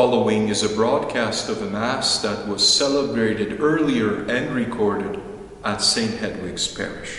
following is a broadcast of a Mass that was celebrated earlier and recorded at St. Hedwig's Parish.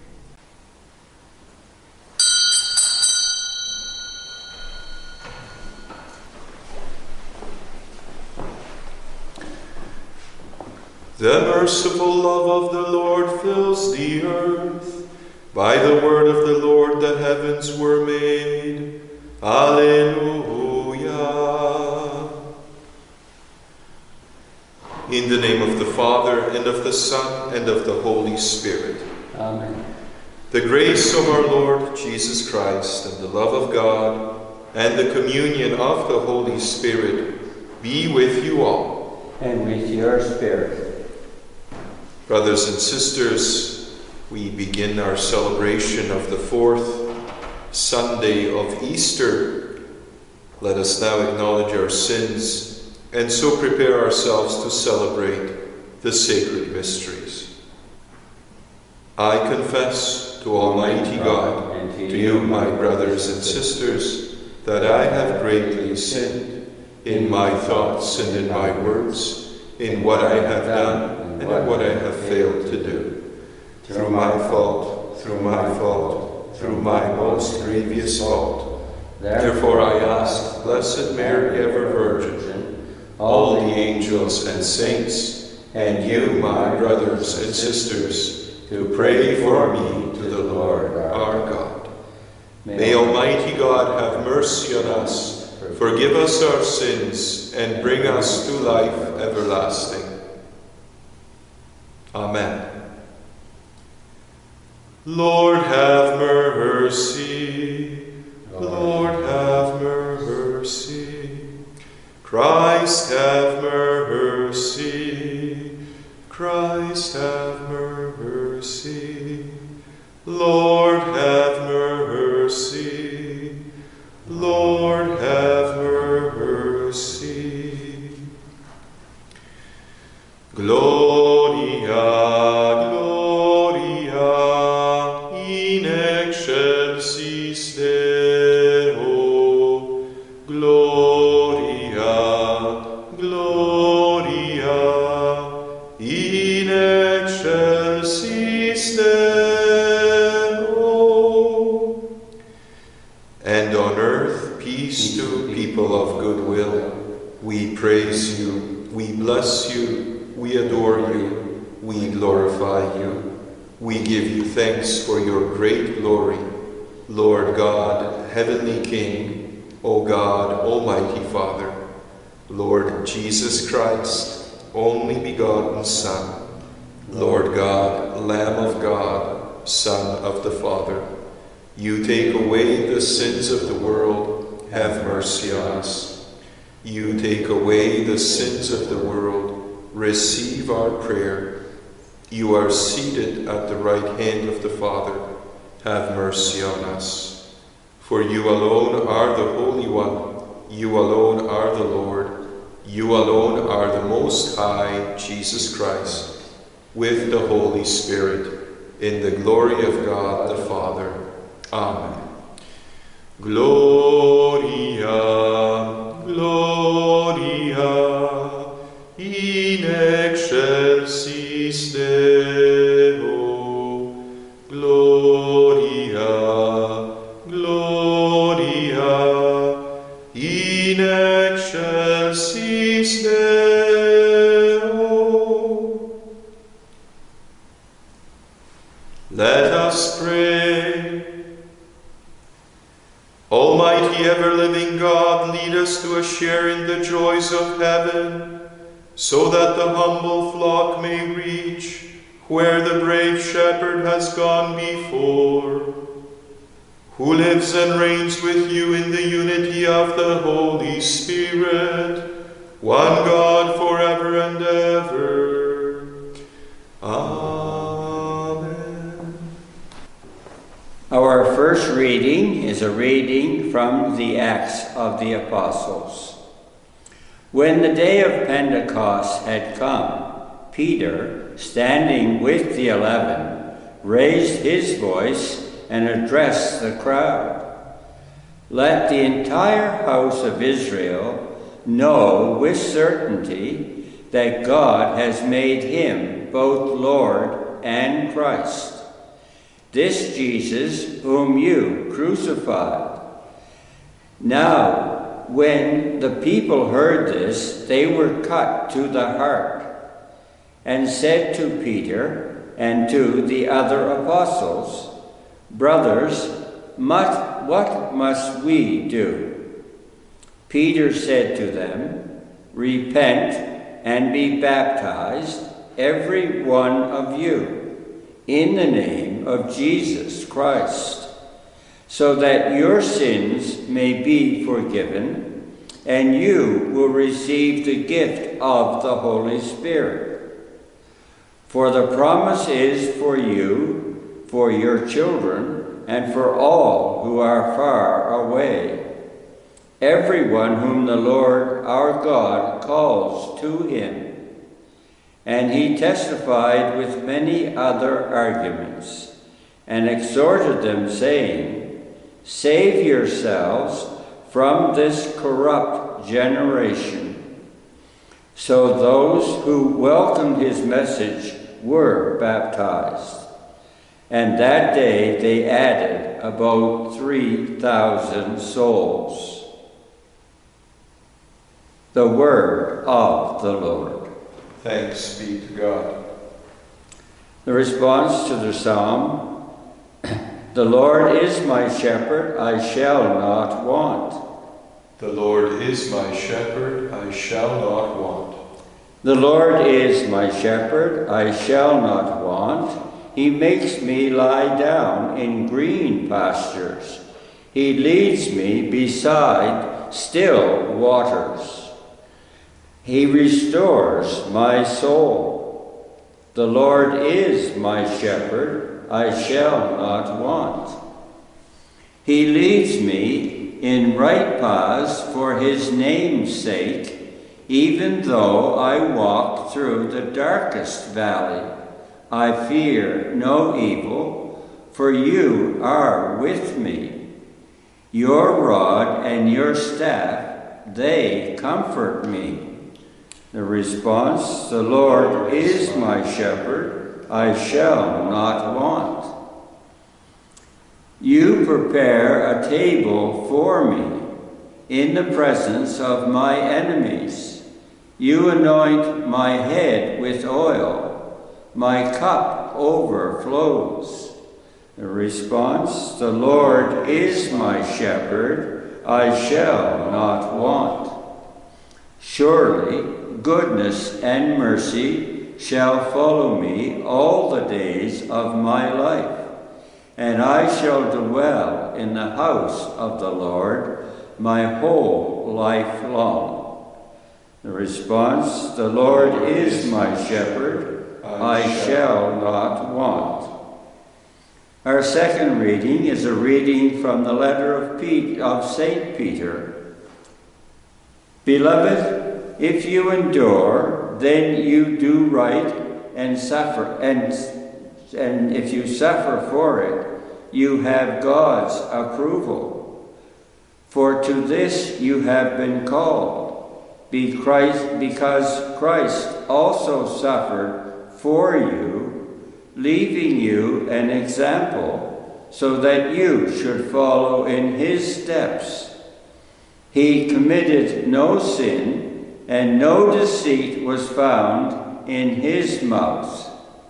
The merciful love of the Lord fills the earth. By the word of the Lord the heavens were made. Alleluia. In the name of the Father, and of the Son, and of the Holy Spirit. Amen. The grace of our Lord Jesus Christ, and the love of God, and the communion of the Holy Spirit be with you all. And with your spirit. Brothers and sisters, we begin our celebration of the fourth Sunday of Easter. Let us now acknowledge our sins and so prepare ourselves to celebrate the sacred mysteries. I confess to Almighty God and to you, my brothers and sisters, that I have greatly sinned in my thoughts and in my words, in what I have done and in what I have failed to do. Through my fault, through my most grievous fault. Therefore I ask, Blessed Mary, ever Virgin, all the angels and saints, and you, my brothers and sisters, to pray for me to the Lord our God. May Almighty God have mercy on us, forgive us our sins, and bring us to life everlasting. Amen. Lord, have mercy. Lord, have mercy. Christ, have mercy. Christ, have mercy. Lord, have mercy. Lord, have mercy. Gloria, Gloria, in excelsis Deo. Gloria, Gloria, in excelsis Deo. And on earth, peace to people of good will. We praise you, we bless you, we adore you, we glorify you. We give you thanks for your great glory, Lord God, Heavenly King, O God, Almighty Father, Lord Jesus Christ, only begotten Son, Lord God, Lamb of God, Son of the Father. You take away the sins of the world, have mercy on us. You take away the sins of the world, receive our prayer. You are seated at the right hand of the Father, have mercy on us. For you alone are the Holy One, you alone are the Lord, you alone are the Most High, Jesus Christ, with the Holy Spirit, in the glory of God the Father. Amen. Gloria, Gloria, in excelsis Deo. Gloria, Gloria, in excelsis Deo. Let us pray. Almighty ever-living God, lead us to a share in the joys of heaven, so that the humble flock may reach where the brave shepherd has gone before, who lives and reigns with you in the unity of the Holy Spirit, one God forever and ever. Amen. Our first reading is a reading from the Acts of the Apostles. When the day of Pentecost had come, Peter, standing with the 11, raised his voice and addressed the crowd. Let the entire house of Israel know with certainty that God has made him both Lord and Christ. This Jesus whom you crucified. Now, when the people heard this, they were cut to the heart, and said to Peter and to the other apostles, "Brothers, what must we do?" Peter said to them, "Repent and be baptized, every one of you, in the name of Jesus Christ, so that your sins may be forgiven, and you will receive the gift of the Holy Spirit. For the promise is for you, for your children, and for all who are far away, everyone whom the Lord our God calls to him." And he testified with many other arguments, and exhorted them, saying, "Save yourselves from this corrupt generation." So those who welcomed his message were baptized, and that day they added about 3,000 souls. The word of the Lord. Thanks be to God. The response to the psalm: "The Lord is my shepherd, I shall not want." The Lord is my shepherd, I shall not want. The Lord is my shepherd, I shall not want. He makes me lie down in green pastures. He leads me beside still waters. He restores my soul. The Lord is my shepherd, I shall not want. He leads me in right paths for his name's sake. Even though I walk through the darkest valley, I fear no evil, for you are with me. Your rod and your staff, they comfort me. The response: the Lord is my shepherd, I shall not want. You prepare a table for me in the presence of my enemies. You anoint my head with oil, my cup overflows. The response: the Lord is my shepherd, I shall not want. Surely goodness and mercy shall follow me all the days of my life, and I shall dwell in the house of the Lord my whole life long. The response: the Lord is my shepherd, I shall not want. Our second reading is a reading from the letter of St. Peter. Beloved, if you endure, then you do right and suffer, and if you suffer for it, you have God's approval. For to this you have been called, because Christ also suffered for you, leaving you an example, so that you should follow in his steps. He committed no sin, and no deceit was found in his mouth.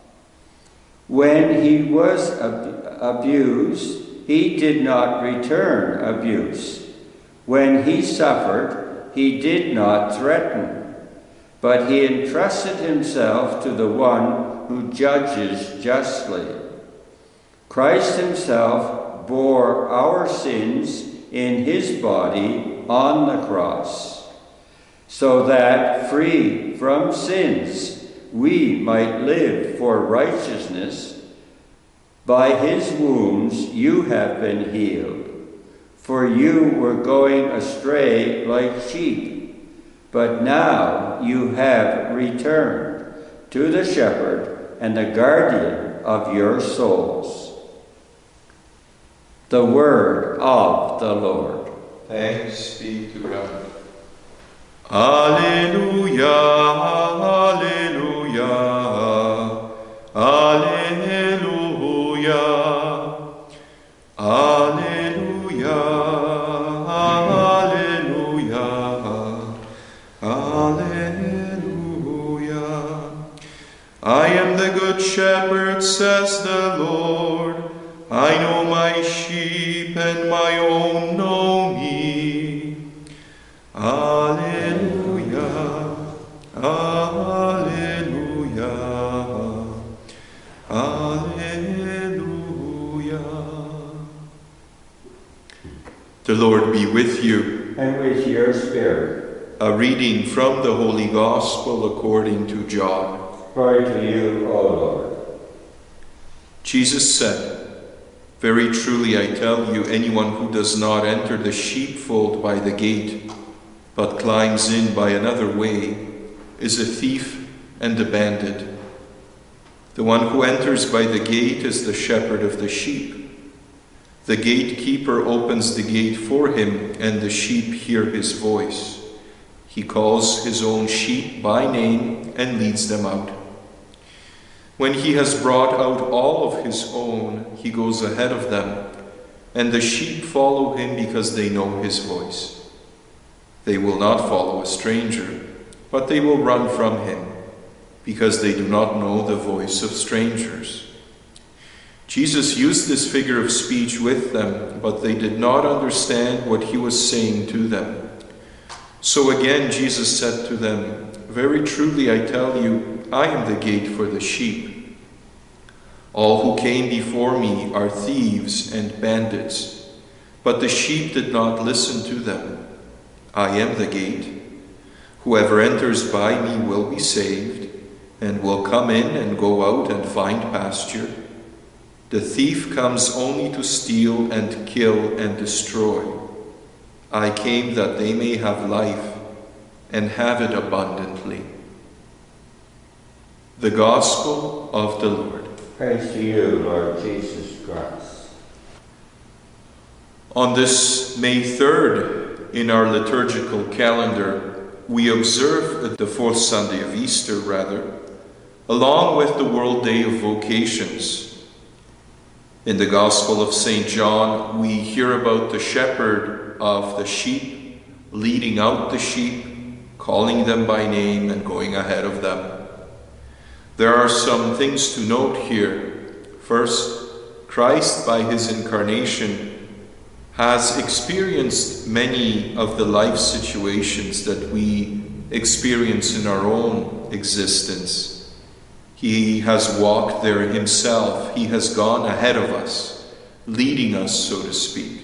When he was abused, he did not return abuse. When he suffered, he did not threaten, but he entrusted himself to the one who judges justly. Christ himself bore our sins in his body on the cross, so that, free from sins, we might live for righteousness. By his wounds you have been healed. For you were going astray like sheep, but now you have returned to the shepherd and the guardian of your souls. The word of the Lord. Thanks be to God. Alleluia, alleluia, alleluia, alleluia, alleluia, alleluia. I am the good shepherd, says the Lord. I know my sheep, and my own know me. Alleluia, alleluia, alleluia. The Lord be with you. And with your spirit. A reading from the Holy Gospel according to John. Glory to you, O Lord. Jesus said, "Very truly I tell you, anyone who does not enter the sheepfold by the gate, but climbs in by another way, is a thief and a bandit. The one who enters by the gate is the shepherd of the sheep. The gatekeeper opens the gate for him, and the sheep hear his voice. He calls his own sheep by name and leads them out. When he has brought out all of his own, he goes ahead of them, and the sheep follow him because they know his voice. They will not follow a stranger, but they will run from him, because they do not know the voice of strangers." Jesus used this figure of speech with them, but they did not understand what he was saying to them. So again Jesus said to them, "Very truly I tell you, I am the gate for the sheep. All who came before me are thieves and bandits, but the sheep did not listen to them. I am the gate. Whoever enters by me will be saved, and will come in and go out and find pasture. The thief comes only to steal and kill and destroy. I came that they may have life and have it abundantly." The Gospel of the Lord. Praise to you, Lord Jesus Christ. On this May 3rd, in our liturgical calendar, we observe the fourth Sunday of Easter, along with the World Day of Vocations. In the Gospel of St. John, we hear about the shepherd of the sheep, leading out the sheep, calling them by name and going ahead of them. There are some things to note here. First, Christ, by his incarnation, has experienced many of the life situations that we experience in our own existence. He has walked there himself. He has gone ahead of us, leading us, so to speak.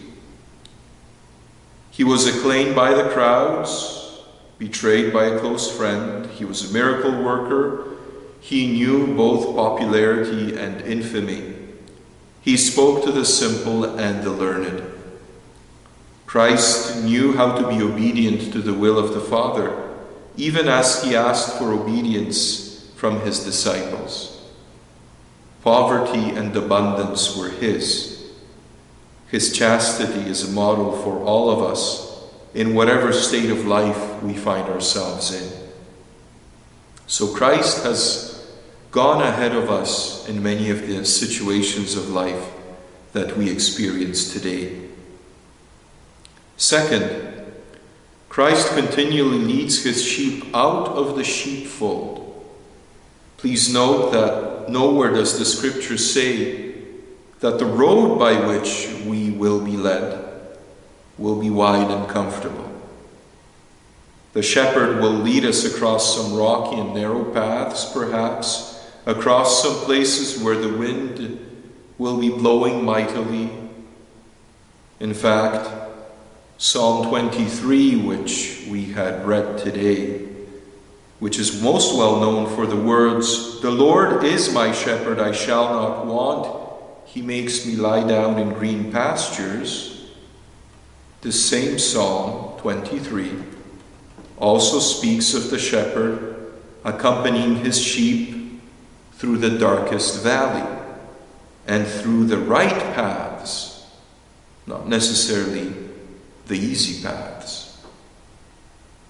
He was acclaimed by the crowds, betrayed by a close friend. He was a miracle worker. He knew both popularity and infamy. He spoke to the simple and the learned. Christ knew how to be obedient to the will of the Father, even as he asked for obedience from his disciples. Poverty and abundance were his. His chastity is a model for all of us in whatever state of life we find ourselves in. So Christ has gone ahead of us in many of the situations of life that we experience today. Second, Christ continually leads his sheep out of the sheepfold. Please note that nowhere does the Scripture say that the road by which we will be led will be wide and comfortable. The shepherd will lead us across some rocky and narrow paths, perhaps, across some places where the wind will be blowing mightily. In fact, Psalm 23, which we had read today, which is most well known for the words, "The Lord is my shepherd, I shall not want. He makes me lie down in green pastures." The same Psalm 23 also speaks of the shepherd accompanying his sheep through the darkest valley and through the right paths, not necessarily the easy paths.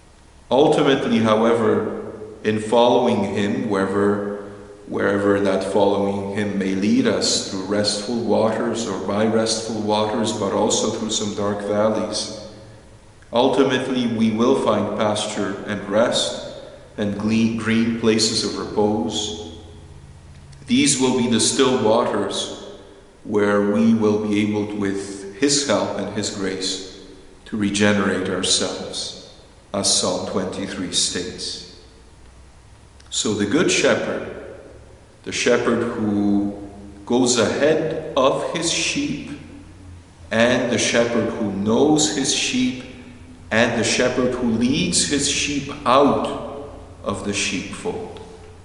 Ultimately, however, in following him, wherever that following him may lead us, through restful waters or by restful waters, but also through some dark valleys, ultimately we will find pasture and rest and green places of repose. These will be the still waters where we will be able, with his help and his grace, to regenerate ourselves, as Psalm 23 states. So the Good Shepherd, the shepherd who goes ahead of his sheep, and the shepherd who knows his sheep, and the shepherd who leads his sheep out of the sheepfold.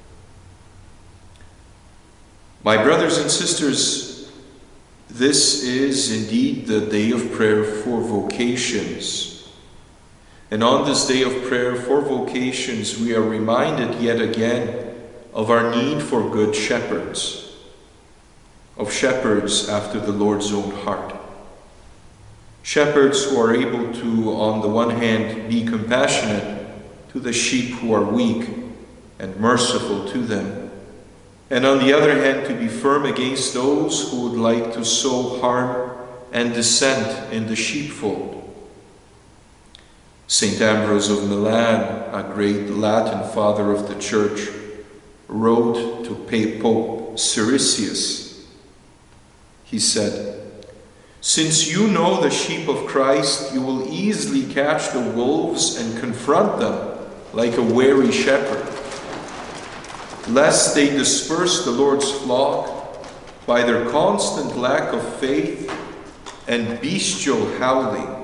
My brothers and sisters, this is indeed the day of prayer for vocations. And on this day of prayer for vocations, we are reminded yet again of our need for good shepherds, of shepherds after the Lord's own heart. Shepherds who are able to, on the one hand, be compassionate to the sheep who are weak and merciful to them, and on the other hand, to be firm against those who would like to sow harm and dissent in the sheepfold. St. Ambrose of Milan, a great Latin father of the Church, wrote to Pope Siricius. He said, "Since you know the sheep of Christ, you will easily catch the wolves and confront them like a wary shepherd, lest they disperse the Lord's flock by their constant lack of faith and bestial howling."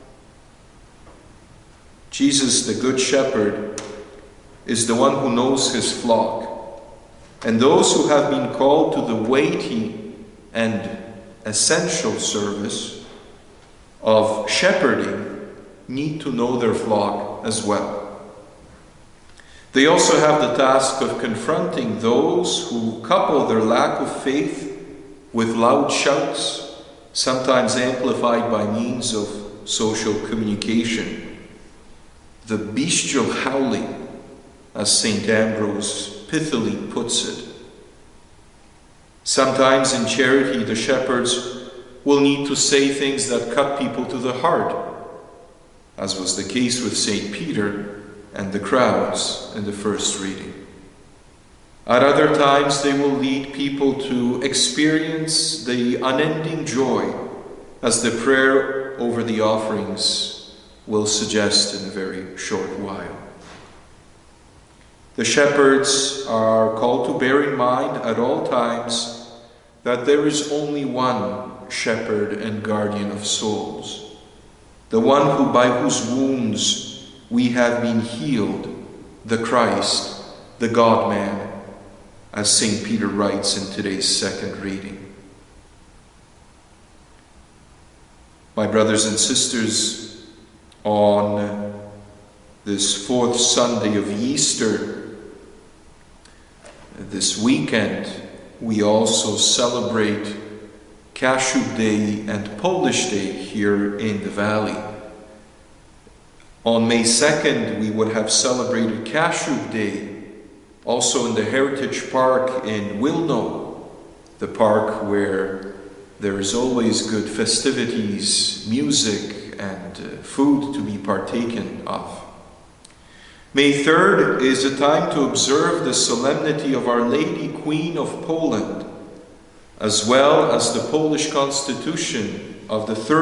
Jesus, the Good Shepherd, is the one who knows his flock, and those who have been called to the weighty and essential service of shepherding need to know their flock as well. They also have the task of confronting those who couple their lack of faith with loud shouts, sometimes amplified by means of social communication. The bestial howling, as St. Ambrose pithily puts it. Sometimes in charity, the shepherds will need to say things that cut people to the heart, as was the case with St. Peter and the crowds in the first reading. At other times, they will lead people to experience the unending joy, as the prayer over the offerings will suggest in a very short while. The shepherds are called to bear in mind at all times that there is only one shepherd and guardian of souls, the one by whose wounds we have been healed, the Christ, the God-man, as St. Peter writes in today's second reading. My brothers and sisters, on this fourth Sunday of Easter, this weekend, we also celebrate Kashub Day and Polish Day here in the Valley. On May 2nd, we would have celebrated Kashub Day, also in the Heritage Park in Wilno, the park where there is always good festivities, music, and food to be partaken of. May 3rd is a time to observe the solemnity of Our Lady, Queen of Poland, as well as the Polish Constitution of the 3rd